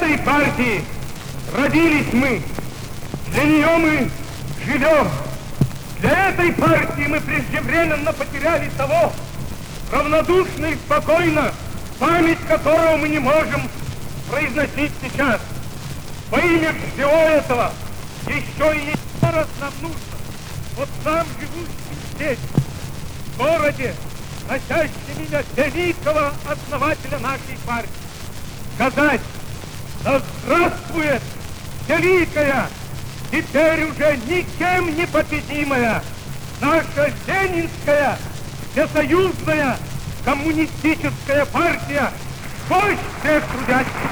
этой партии родились мы, для нее мы живем. Для этой партии мы преждевременно потеряли того, равнодушно и спокойно, память которого мы не можем произносить сейчас. Во имя всего этого еще и еще раз нам нужно, вот нам, живущим здесь, в городе, носящим имя великого основателя нашей партии, сказать: да здравствует великая, теперь уже никем не победимая наша ленинская, всесоюзная коммунистическая партия, вождь всех трудящихся.